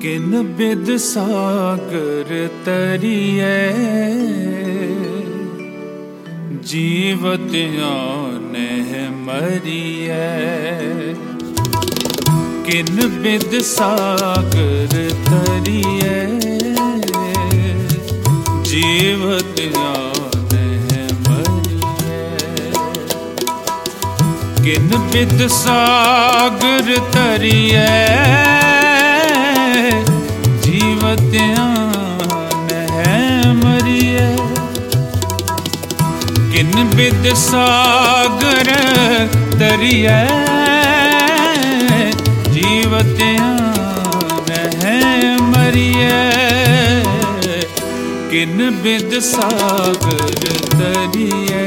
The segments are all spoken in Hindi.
किन बिद सागर तरिए जीवतियों ने मरिए। किन बिद सागर तरिए जीवतियों ने मरिए। किन बिद सागर तरिए जीवतियां ने मरिए। किन बिद सागर तरिए जीवतियां ने मरिए। किन बिद सागर तरिए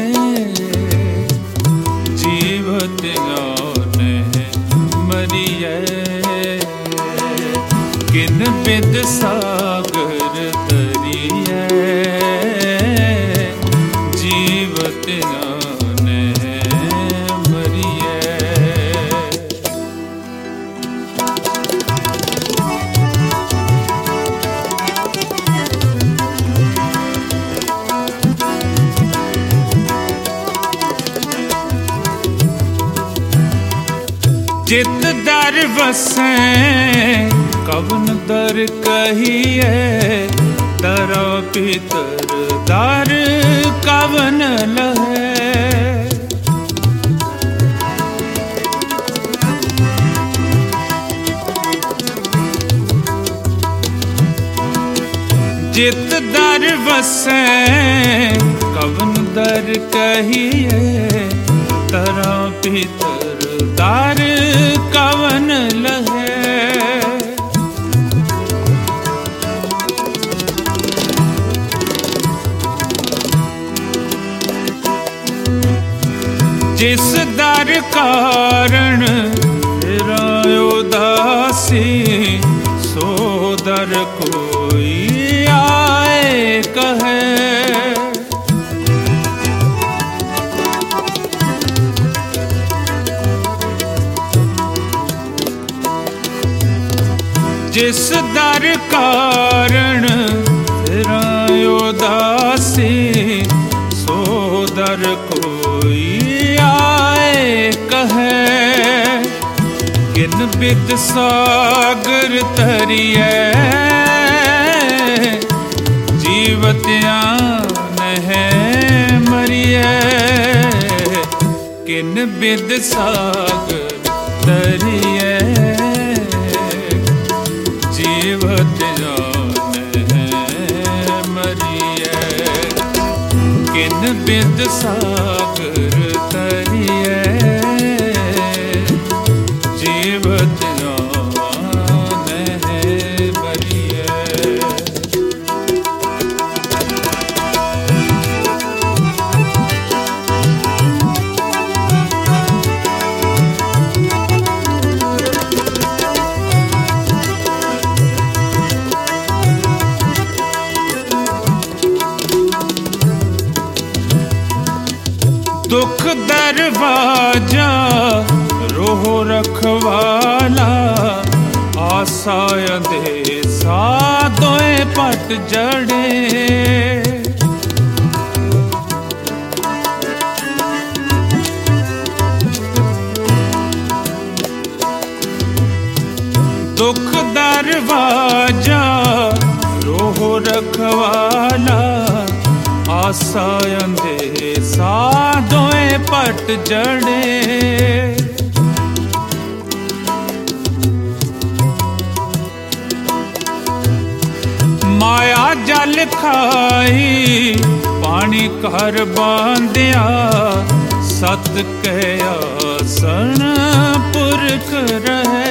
जीवतियां ने मरिए। किन बिद सागर तरिए जीवतियां ने मरिए। जित दर बसे कवन दर कहिए। दरो पितर दर कवन लहे। जित दर बसे कवन दर कहिए। दरो पितर दर कवन लहे। जिस दर कारण तेरा उदासी सो दर कोई आए कहे। जिस दर कारण तेरा उदासी सो दर कोई आए कहे। किन बिद सागर तरिए जीवतियां ने मरिए। किन बिद सागर तरिए जीवतियां ने मरिए। किन बिद सागर तरिए जीवतियां ने मरिए। दुख दरवाजा रोह रखवाला। आसा अंदेसा दोए पट जड़े। दुख दरवाजा रोह रखवाला। आसा अंदेसा दोए पट जड़े। माया जल खाई पानी कर बांधिया। सत कया सन पुरख रहे।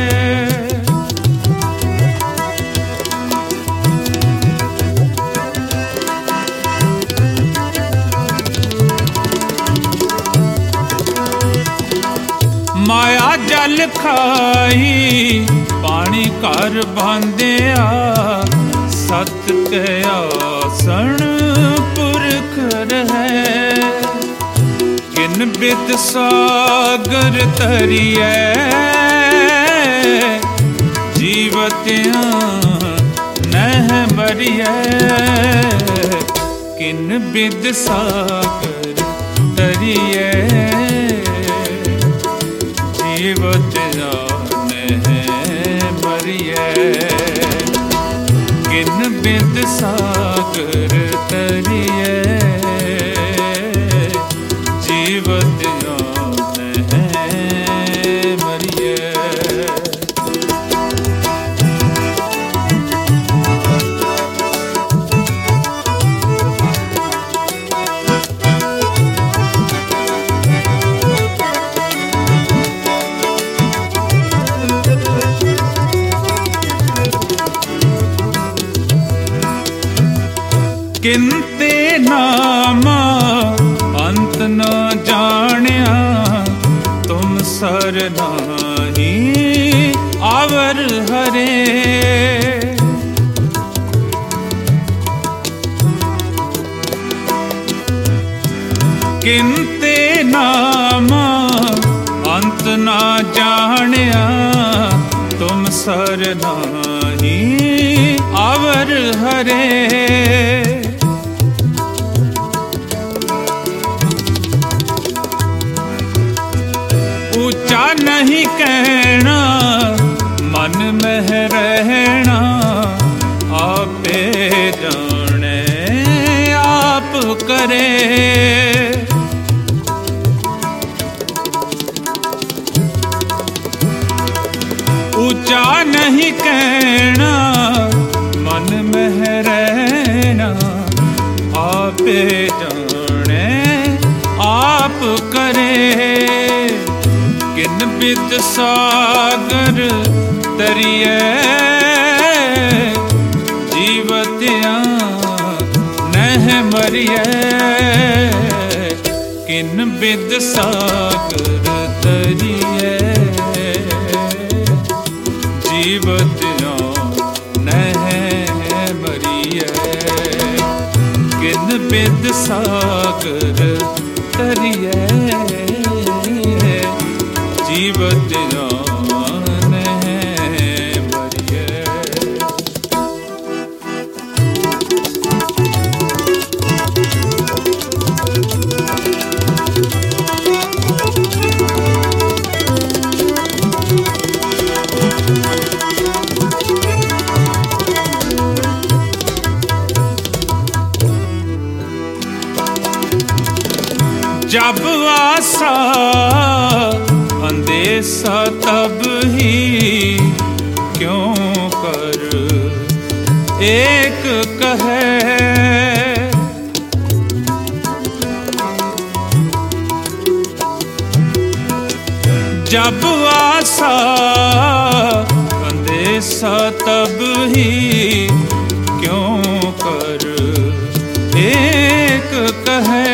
माया जल खाई पानी कर बांधिया। सत कया सन पुरख रहे। किन बिद सागर तरिए जीवतियां किन बिद सागर तरिए जीवत जाने मरिए किन बिद सागर तरिए जीवत जाने मरिए। किनते नामा अंत न जानिया तुम सर नाही आवर हरे। किनते नामा अंत न जानिया तुम सर नाही आवर हरे। ऊंचा नहीं कहना मन में रहना आपे जाने आप करे। ऊंचा नहीं कहना मन में रहना आपे जाने आप करे। किन बिद सागर तरिए जीवतिया नह मरिए किन बिद सागर तरिए जीवतिया नह मरिए किन बिद सागर तरिए जीवत जाने मरिए। जब आसा अंदेशा तब ही क्यों कर एक कहे। जब आसा अंदेशा तब ही क्यों कर एक कहे।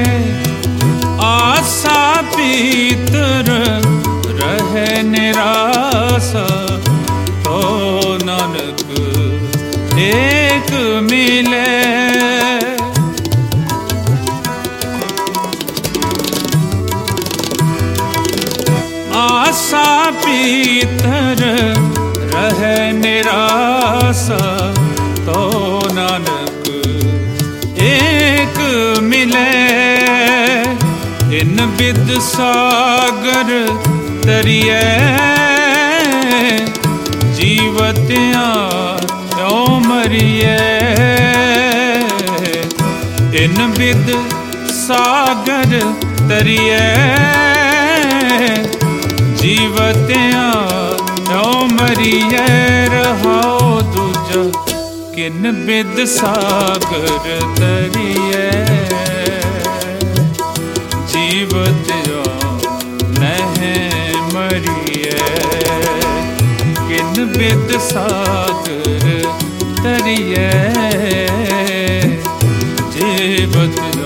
आशा पीतर रहे निराशा तो नानक एक मिले। आशा पीतर रहे निराशा तो नानक एक मिले। इन बिद सागर तरिए जीवतिया क्यों मरिए। इन बिद सागर तरिए जीवतिया क्यों मरिए। रहाओ दूजा किन बिद सागर तरिए जीवत जाने मरिए किन बिद सागर तरिए जीवत